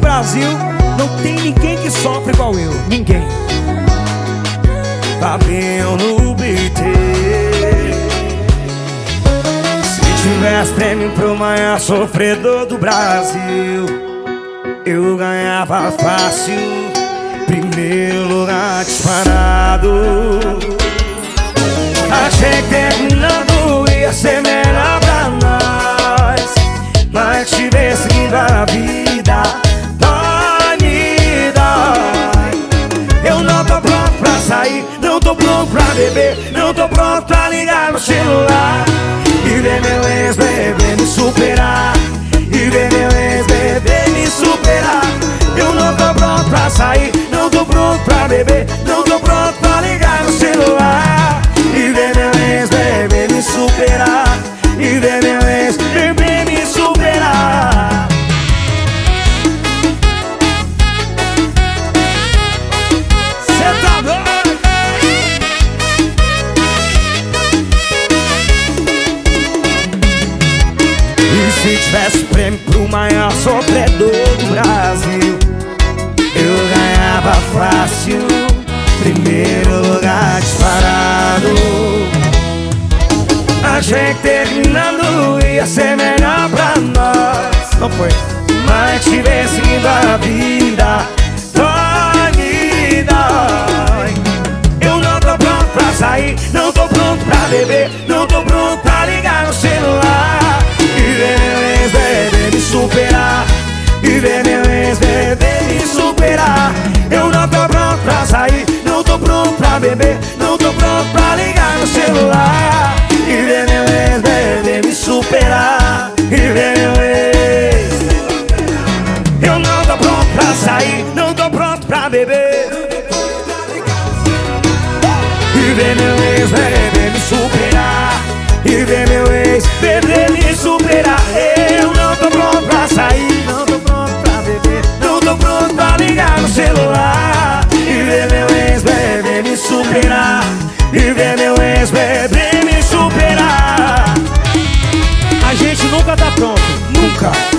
Brasil não tem ninguém que sofre igual eu. Ninguém. Fabinho no BT. Se tivesse prêmio pro maior sofredor do Brasil, eu ganhava fácil, primeiro lugar disparado. Achei que terminando ia ser melhor pra nós, mas te ver seguindo a vida dói, me dói. Eu não tô pronto pra sair, não tô pronto pra beber, não tô pronto pra ligar no celular e ver meu ex-bebê me superar, e ver meu ex-bebê me superar. Eu não tô pronto pra sair, não tô pronto pra beber, não tô pronto pra ligar no celular e ver meu ex-bebê me superar, e ver meu ex-bebê me superar. Cê tá doido? E se tivesse prêmio pro maior sofredor do Brasil, eu ganhava fácil, primeiro lugar disparado. Achei que terminando ia ser melhor pra nós, Não foi. mas te ver seguindo a vida dói, me dói. Eu não tô pronto pra sair, não tô pronto pra beber, não tô pronto pra ligar no celular e ver meu ex-bebê me superar, e ver meu ex-bebê me superar. Eu não tô pronto pra sair, não tô pronto pra beber, não tô pronto pra ligar no celular e ver meu ex-bebê me superar, e ver meu ex. Eu não tô pronto pra sair, não tô pronto pra beber e ver meu ex-bebê me superar, e ver meu ex-bebê me superar. Eu não tô pronto pra sair, não tô pronto pra beber, não tô pronto pra ligar no celular e ver meu ex-bebê me superar, e ver meu ex-bebê me superar. A gente nunca tá pronto. Nunca.